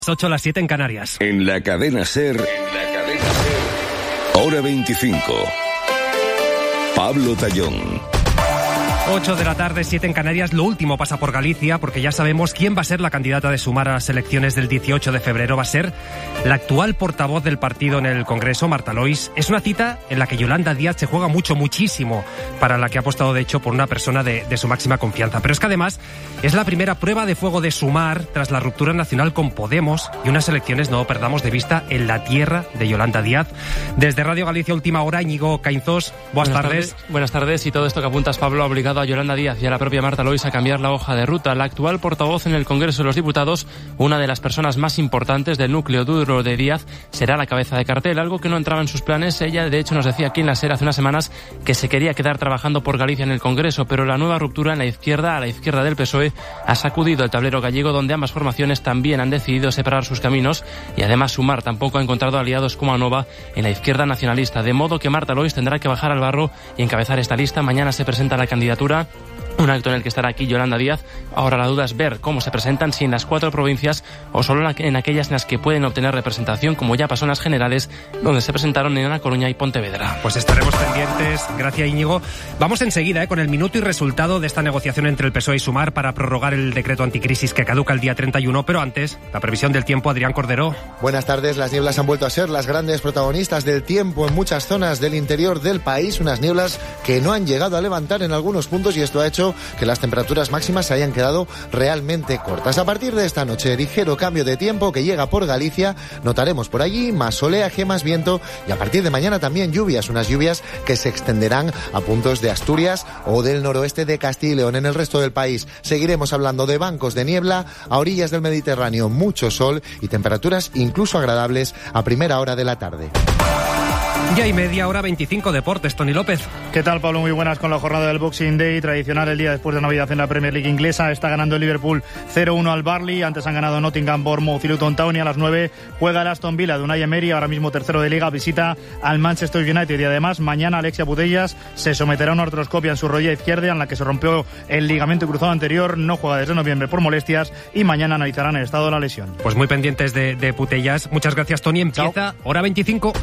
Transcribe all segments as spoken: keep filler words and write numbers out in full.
ocho a las siete en Canarias. En la cadena SER, en la cadena SER, hora veinticinco. Pablo Tallón. ocho de la tarde, siete en Canarias. Lo último pasa por Galicia, porque ya sabemos quién va a ser la candidata de Sumar a las elecciones del dieciocho de febrero. Va a ser la actual portavoz del partido en el Congreso, Marta Lois. Es una cita en la que Yolanda Díaz se juega mucho, muchísimo, para la que ha apostado, de hecho, por una persona de, de su máxima confianza. Pero es que además es la primera prueba de fuego de Sumar tras la ruptura nacional con Podemos y unas elecciones, no perdamos de vista, en la tierra de Yolanda Díaz. Desde Radio Galicia Última Hora, Íñigo Caínzos, buenas, buenas tardes. tardes. Buenas tardes, y todo esto que apuntas, Pablo, ha obligado a Yolanda Díaz y a la propia Marta Lois a cambiar la hoja de ruta. La actual portavoz en el Congreso de los Diputados, una de las personas más importantes del núcleo duro de Díaz, será la cabeza de cartel, algo que no entraba en sus planes. Ella, de hecho, nos decía aquí en la SER hace unas semanas que se quería quedar trabajando por Galicia en el Congreso, pero la nueva ruptura en la izquierda, a la izquierda del P S O E, ha sacudido el tablero gallego, donde ambas formaciones también han decidido separar sus caminos, y además Sumar tampoco ha encontrado aliados como Anova en la izquierda nacionalista, de modo que Marta Lois tendrá que bajar al barro y encabezar esta lista. Mañana se presenta la candidatura, un acto en el que estará aquí Yolanda Díaz. Ahora la duda es ver cómo se presentan, si en las cuatro provincias o solo en aquellas en las que pueden obtener representación, como ya pasó en las generales, donde se presentaron en A Coruña y Pontevedra. Pues estaremos pendientes. Gracias, Íñigo. Vamos enseguida eh, con el minuto y resultado de esta negociación entre el P S O E y Sumar para prorrogar el decreto anticrisis que caduca el día treinta y uno, pero antes, la previsión del tiempo. Adrián Cordero. Buenas tardes. Las nieblas han vuelto a ser las grandes protagonistas del tiempo en muchas zonas del interior del país, unas nieblas que no han llegado a levantar en algunos puntos, y esto ha hecho que las temperaturas máximas se hayan quedado realmente cortas. A partir de esta noche, ligero cambio de tiempo que llega por Galicia. Notaremos por allí más oleaje, más viento, y a partir de mañana también lluvias, unas lluvias que se extenderán a puntos de Asturias o del noroeste de Castilla y León. En el resto del país seguiremos hablando de bancos de niebla, a orillas del Mediterráneo mucho sol y temperaturas incluso agradables a primera hora de la tarde. Ya y media, hora veinticinco, deportes. Tony López. ¿Qué tal, Pablo? Muy buenas. Con la jornada del Boxing Day, tradicional el día después de Navidad en la Premier League inglesa. Está ganando el Liverpool cero uno al Burnley. Antes han ganado Nottingham, Bournemouth y Luton Town. Y a las nueve juega el Aston Villa de Unai Emery, ahora mismo tercero de Liga. Visita al Manchester United. Y además, mañana Alexia Putellas se someterá a una artroscopia en su rodilla izquierda, en la que se rompió el ligamento cruzado anterior. No juega desde noviembre por molestias, y mañana analizarán el estado de la lesión. Pues muy pendientes de, de Putellas. Muchas gracias, Tony. Empieza Chao. Hora veinticinco.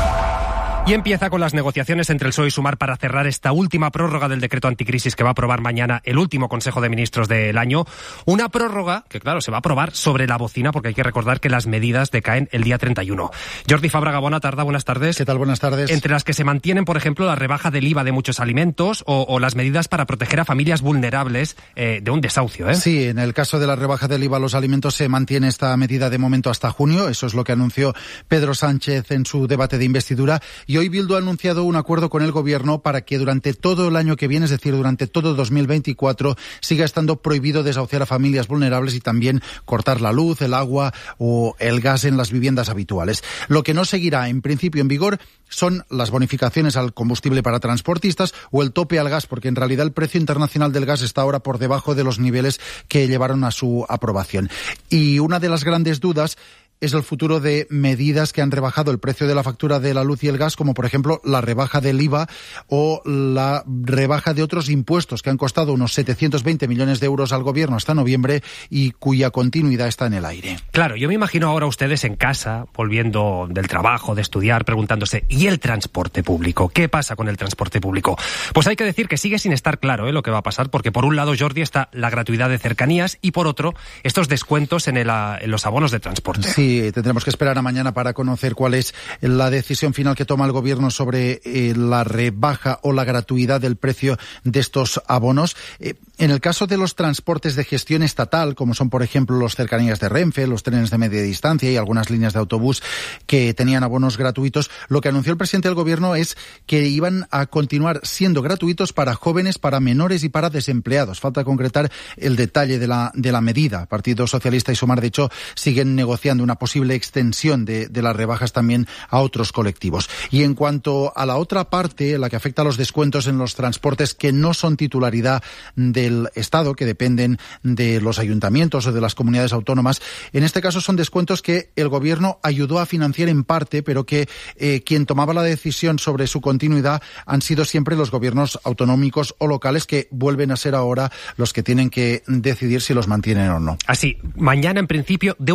Y empieza con las negociaciones entre el P S O E y Sumar para cerrar esta última prórroga del decreto anticrisis que va a aprobar mañana el último Consejo de Ministros del año. Una prórroga que, claro, se va a aprobar sobre la bocina, porque hay que recordar que las medidas decaen el día treinta y uno. Jordi Fábrega, buena tarde, buenas tardes. ¿Qué tal? Buenas tardes. Entre las que se mantienen, por ejemplo, la rebaja del I V A de muchos alimentos o, o las medidas para proteger a familias vulnerables eh, de un desahucio, ¿eh? Sí, en el caso de la rebaja del I V A a los alimentos se mantiene esta medida de momento hasta junio. Eso es lo que anunció Pedro Sánchez en su debate de investidura. Y hoy Bildu ha anunciado un acuerdo con el Gobierno para que durante todo el año que viene, es decir, durante todo dos mil veinticuatro, siga estando prohibido desahuciar a familias vulnerables y también cortar la luz, el agua o el gas en las viviendas habituales. Lo que no seguirá en principio en vigor son las bonificaciones al combustible para transportistas o el tope al gas, porque en realidad el precio internacional del gas está ahora por debajo de los niveles que llevaron a su aprobación. Y una de las grandes dudas es el futuro de medidas que han rebajado el precio de la factura de la luz y el gas, como por ejemplo la rebaja del I V A o la rebaja de otros impuestos que han costado unos setecientos veinte millones de euros al Gobierno hasta noviembre y cuya continuidad está en el aire. Claro, yo me imagino ahora ustedes en casa, volviendo del trabajo, de estudiar, preguntándose, ¿y el transporte público? ¿Qué pasa con el transporte público? Pues hay que decir que sigue sin estar claro ¿eh? lo que va a pasar, porque por un lado, Jordi, está la gratuidad de cercanías y por otro, estos descuentos en, el, en los abonos de transporte. Sí. Sí, tendremos que esperar a mañana para conocer cuál es la decisión final que toma el Gobierno sobre eh, la rebaja o la gratuidad del precio de estos abonos. Eh, en el caso de los transportes de gestión estatal, como son, por ejemplo, los cercanías de Renfe, los trenes de media distancia y algunas líneas de autobús que tenían abonos gratuitos, lo que anunció el presidente del Gobierno es que iban a continuar siendo gratuitos para jóvenes, para menores y para desempleados. Falta concretar el detalle de la, de la medida. Partido Socialista y Sumar, de hecho, siguen negociando una posible extensión de, de las rebajas también a otros colectivos. Y en cuanto a la otra parte, la que afecta a los descuentos en los transportes que no son titularidad del Estado, que dependen de los ayuntamientos o de las comunidades autónomas, en este caso son descuentos que el Gobierno ayudó a financiar en parte, pero que eh, quien tomaba la decisión sobre su continuidad han sido siempre los gobiernos autonómicos o locales, que vuelven a ser ahora los que tienen que decidir si los mantienen o no. Así, mañana en principio de